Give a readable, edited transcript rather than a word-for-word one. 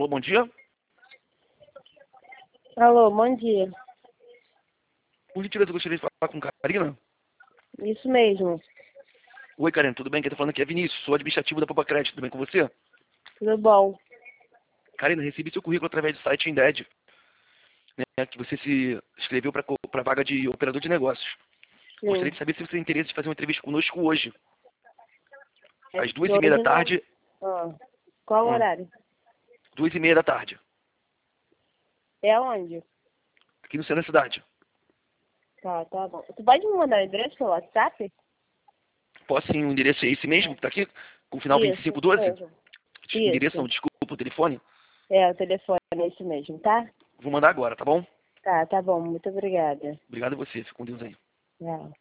Alô, bom dia. Alô, bom dia. Por gentileza, eu gostaria de falar com Karina. Isso mesmo. Oi, Karina, tudo bem? Quem tá falando aqui é Vinícius, sou administrativo da Poupa Crédito, tudo bem com você? Tudo bom? Karina, recebi seu currículo através do site Indeed, né, que você se inscreveu para vaga de operador de negócios. Gostaria Sim. de saber se você tem interesse de fazer uma entrevista conosco hoje, às De 2h30 da hoje não. tarde. Ah, qual Hum, horário? 2h30 da tarde, É onde? aqui no centro da cidade. Tá bom. Tu pode me mandar o endereço pelo WhatsApp? Posso sim, o endereço é esse mesmo, que tá aqui, com o final Isso 2512? mesmo. Endereço não, Isso. desculpa, o telefone. É, o telefone é esse mesmo, tá? Vou mandar agora, tá bom? Tá bom. Muito obrigada. Obrigado a você, fica com Deus aí. Tchau.